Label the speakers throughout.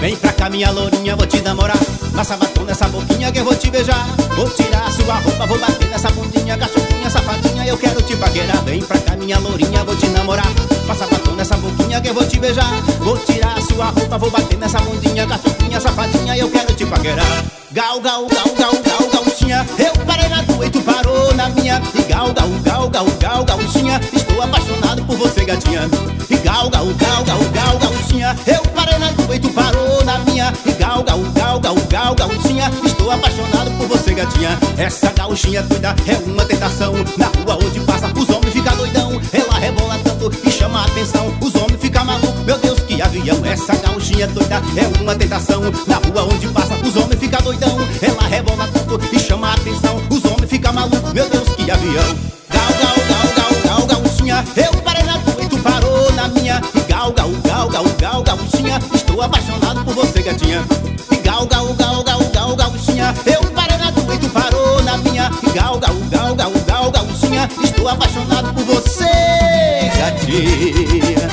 Speaker 1: Vem pra cá minha lourinha, vou te namorar. Passa batom nessa boquinha que eu vou te beijar. Vou tirar sua roupa, vou bater nessa bundinha. Cachorrinha, safadinha, eu quero te paquerar. Vem pra cá minha lourinha, vou te namorar. Passa batom nessa boquinha que eu vou te beijar. Vou tirar sua roupa, vou bater nessa bundinha. Cachorrinha, safadinha, eu quero te paquerar. Gal, gal, gal, gal, gal, gauchinha. Eu parei na tua e tu parou na minha. E gal, gal, gal, gal, gal, gauchinha. Estou apaixonado por você, gatinha. E gal, gal, gal, gal, gal, gauchinha. Eu parei na tua e tu parou na minha. E gal, gal, gal, gal, gal, gauchinha. Estou apaixonado por você, gatinha. Essa gauchinha doida é uma tentação. Na rua onde passa os homens ficam doidão. Ela rebola tanto e chama a atenção. Os homens ficam malucos, meu Deus, que avião. Essa gauchinha doida é uma tentação. Na rua onde passa os homens ficam doidão. Ela rebola tanto e chama a atenção. Os homens ficam malucos, meu Deus, que avião. Gal, gal, gal, gal, gal, gauchinha. Eu parei na tua e tu parou na minha. E gal, gal, gal, gal, gal, gauchinha. Estou apaixonado por você, gatinha. E gal, gal, gal, gal, gal, gauchinha. Eu parei na tua e tu parou na minha. E gal, gal, gal, gal, gal, gauchinha. Estou apaixonado por você, gatinha.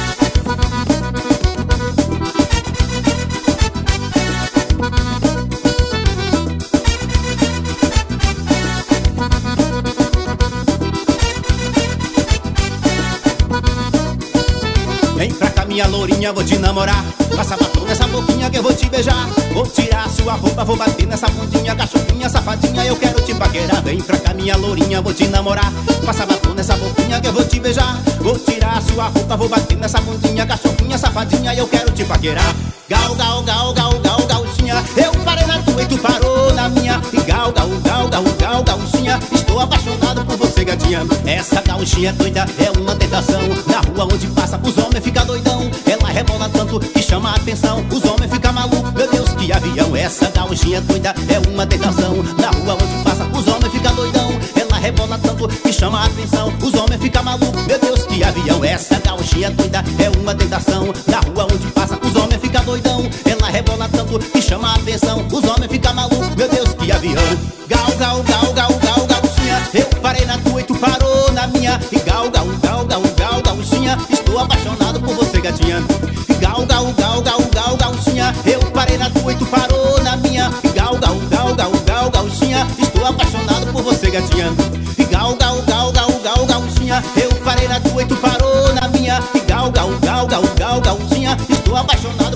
Speaker 1: Vem pra cá minha lourinha, vou te namorar. Passa batom nessa boquinha que eu vou te beijar. Vou tirar sua roupa, vou bater nessa bundinha. Cachorrinha, safadinha, eu quero te paquerar. Vem pra cá minha lourinha, vou te namorar. Passa batom nessa boquinha que eu vou te beijar. Vou tirar sua roupa, vou bater nessa bundinha. Cachorrinha, safadinha, eu quero te paquerar. Gal, gal, gal, gal, gal, gauchinha. Eu parei na tua e tu parou na minha. E gal, gal, gal, gal, gal, gauchinha. Estou apaixonado por você, gatinha. Essa gauchinha doida é uma tentação. Na rua onde passa os homens ficam doidão. Ela rebola tanto que chama a atenção. Os homens ficam malucos, meu Deus, que avião. Essa gauchinha doida é uma tentação. Na rua onde passa os homens ficam doidão. Ela rebola tanto que chama a atenção. Os homens ficam malucos, meu Deus, que avião. Essa gauchinha doida é uma tentação. Na rua onde passa os homens ficam doidão. Ela rebola tanto que chama a atenção. Os homens ficam malucos, meu Deus, que avião. Gal, gal, gal, gal, gal, gauchinha. Eu parei na tua e tu parou na minha. E gal, gal, gal, gal, gal, gauchinha. Estou apaixonado por você, gatinha. E gal, gal, gal, gal, gal, gauchinha. Eu parei na tua e tu parou na minha. E gal, gal, gal, gal, gal, gauchinha. Estou apaixonado por você, gatinha. E gal, gal, gal, gal, gal, gauchinha. Eu parei na tua e tu parou na minha. E gal, gal, gal, gal, gal, gauchinha. Estou apaixonado